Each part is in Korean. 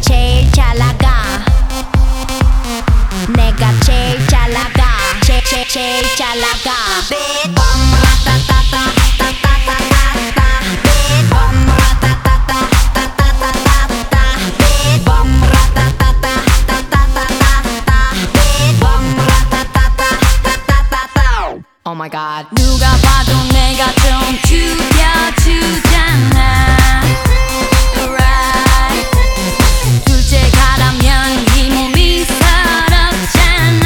제일 잘 나가. 내가 제일 잘 나가. 제일 잘 나가. Oh my god. 누가 봐도 내가 좀 죽여주잖아. Right. 둘째 가라면 이 몸이 서럽잖아.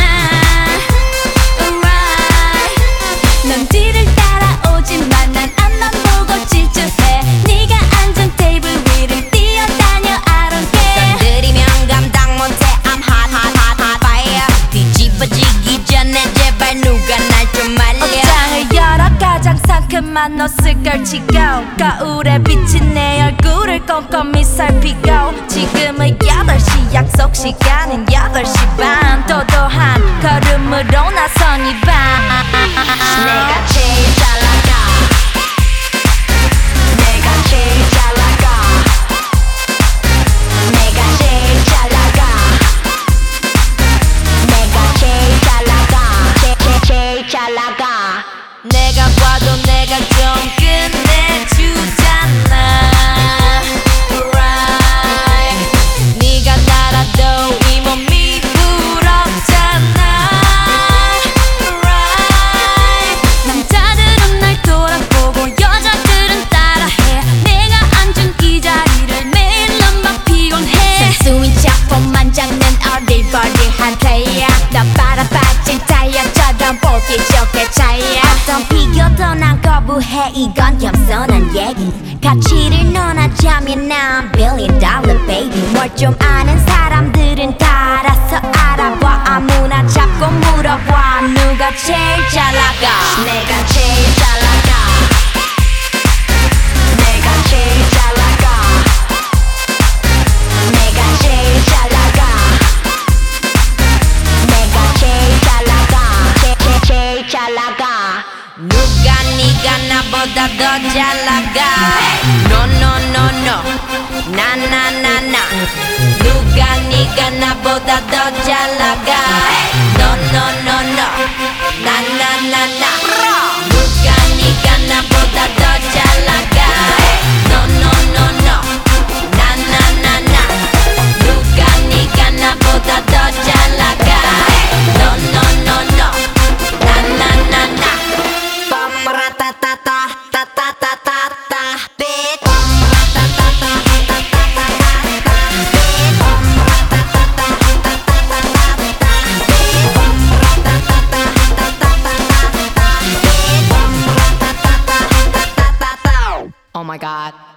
Right. 넌 뒤를 따라오지만 난 앞만 보고 질주해. 네가 앉은 테이블 위를 뛰어다녀 I don't care. 넌 들이면 감당 못해 I'm hot hot hot hot fire. 뒤집어지기 전에 제발 누가 날 좀 말려. 옷장을 열어 가장 상큼한 옷을 걸치고 거울에 비친 내 얼굴을 꼼꼼히 살피고 지금은 8시 약속 시간은 8시 반 도도한 걸음으로 나선 이 밤 내가 제일 잘 나가. 내가 제일 잘 나가. 내가 제일 잘 나가. 내가 제일 잘 나가. 제일 잘 나가. 내가 봐도 내가 좀 끝내주잖아. Right. 네가 날아도 이 몸이 부럽잖아. Right. 남자들은 날 돌아보고 여자들은 따라해. 내가 앉은 이 자리를 매일 넌 막 피곤해. 순수인 작품만 잡는 어리버리한 플레이야. 너 빨아빠진 타이어처럼 보기 좋게 차이야. 어떤 비교도 난 거부해. 이건 겸손한 얘기. 가치를 논하자면 난 $1 billion baby. 뭘 좀 아는 사람들은 다 알아서 알아봐. 아무나 잡고 물어봐. 누가 제일 잘 나가. 내가 제일 잘 나가. 내가 제일 잘 나가. 내가 제일 잘 나가. 내가 제일 잘 나가. 제일 잘 나가. 누가 네가 나보다 더 잘 나가. No no no no. 나 나 나 나. 누가 네가 나보다 더 잘 나가. No no no no. 나 나 나 나. 누가 네가 나보다 더 잘 나가. No no no no. 나 나 나 나. 누가 네가 나보다 더 잘 나가. No no no no. 나 나 나 나. 빰라따따따 따따따따따 bitch. Oh my god.